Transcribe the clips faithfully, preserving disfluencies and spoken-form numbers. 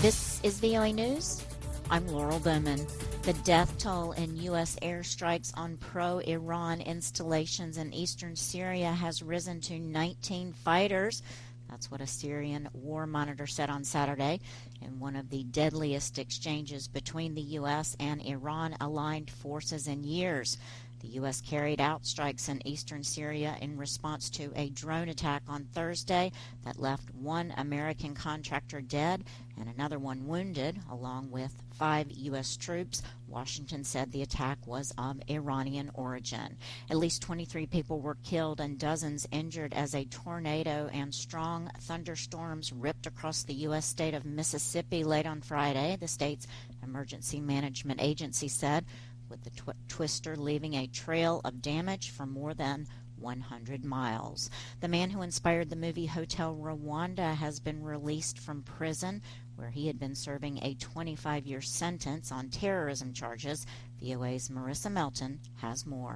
This is V O A News. I'm Laurel Bowman. The death toll in U S airstrikes on pro-Iran installations in eastern Syria has risen to nineteen fighters. That's what a Syrian war monitor said on Saturday in one of the deadliest exchanges between the U S and Iran-aligned forces in years. The U S carried out strikes in eastern Syria in response to a drone attack on Thursday that left one American contractor dead and another one wounded, along with five U S troops. Washington said the attack was of Iranian origin. At least twenty-three people were killed and dozens injured as a tornado and strong thunderstorms ripped across the U S state of Mississippi late on Friday, the state's emergency management agency said, with the tw- twister leaving a trail of damage for more than one hundred miles. The man who inspired the movie Hotel Rwanda has been released from prison, where he had been serving a twenty-five-year sentence on terrorism charges. V O A's Marissa Melton has more.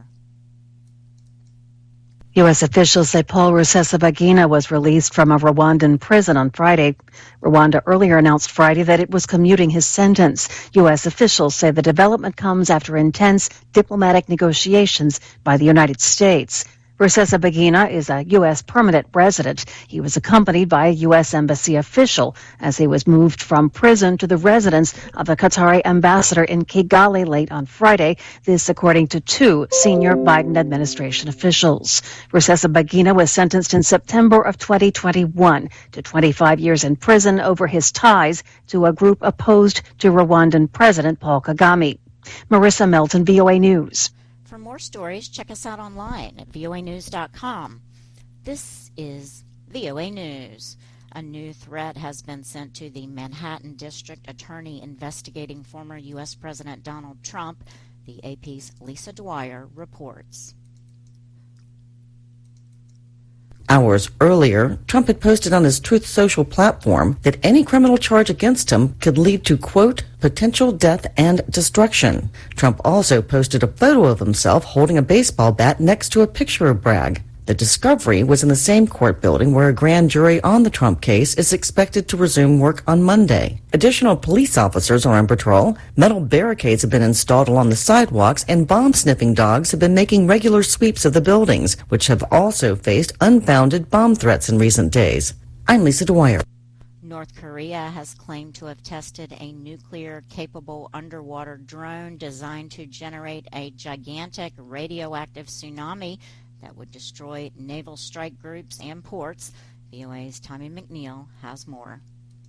U S officials say Paul Rusesabagina was released from a Rwandan prison on Friday. Rwanda earlier announced Friday that it was commuting his sentence. U S officials say the development comes after intense diplomatic negotiations by the United States. Rusesabagina is a U S permanent resident. He was accompanied by a U S embassy official as he was moved from prison to the residence of the Qatari ambassador in Kigali late on Friday. This according to two senior Biden administration officials. Rusesabagina was sentenced in September of twenty twenty-one to twenty-five years in prison over his ties to a group opposed to Rwandan President Paul Kagame. Marissa Melton, V O A News. For more stories, check us out online at V O A news dot com. This is V O A News. A new threat has been sent to the Manhattan District Attorney investigating former U S President Donald Trump, the A P's Lisa Dwyer reports. Hours earlier, Trump had posted on his Truth Social platform that any criminal charge against him could lead to, quote, potential death and destruction. Trump also posted a photo of himself holding a baseball bat next to a picture of Bragg. The discovery was in the same court building where a grand jury on the Trump case is expected to resume work on Monday. Additional police officers are on patrol, metal barricades have been installed along the sidewalks, and bomb-sniffing dogs have been making regular sweeps of the buildings, which have also faced unfounded bomb threats in recent days. I'm Lisa Dwyer. North Korea has claimed to have tested a nuclear-capable underwater drone designed to generate a gigantic radioactive tsunami that would destroy naval strike groups and ports. V O A's Tommy McNeil has more.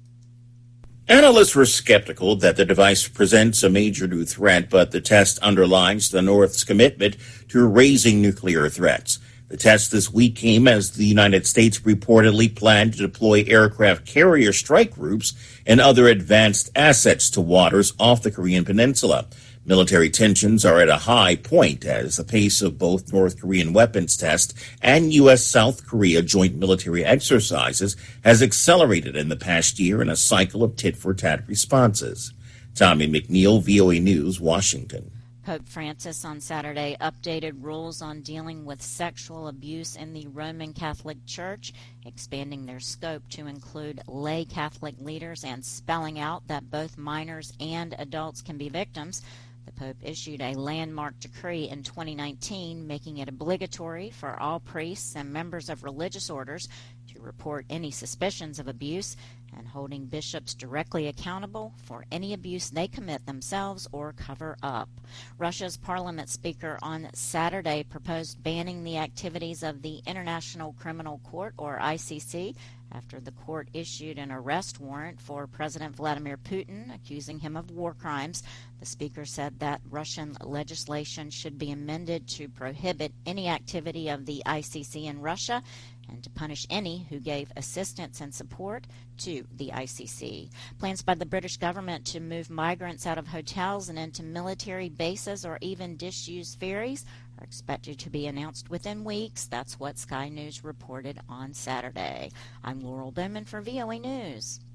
Analysts were skeptical that the device presents a major new threat, but the test underlines the North's commitment to raising nuclear threats. The test this week came as the United States reportedly planned to deploy aircraft carrier strike groups and other advanced assets to waters off the Korean peninsula. Military tensions are at a high point as the pace of both North Korean weapons tests and U S South Korea joint military exercises has accelerated in the past year in a cycle of tit-for-tat responses. Tommy McNeil, V O A News, Washington. Pope Francis on Saturday updated rules on dealing with sexual abuse in the Roman Catholic Church, expanding their scope to include lay Catholic leaders and spelling out that both minors and adults can be victims. The Pope issued a landmark decree in twenty nineteen, making it obligatory for all priests and members of religious orders to report any suspicions of abuse and holding bishops directly accountable for any abuse they commit themselves or cover up. Russia's parliament speaker on Saturday proposed banning the activities of the International Criminal Court, or I C C, after the court issued an arrest warrant for President Vladimir Putin, accusing him of war crimes. The speaker said that Russian legislation should be amended to prohibit any activity of the I C C in Russia and to punish any who gave assistance and support to the I C C. Plans by the British government to move migrants out of hotels and into military bases or even disused ferries are expected to be announced within weeks. That's what Sky News reported on Saturday. I'm Laurel Bowman for V O A News.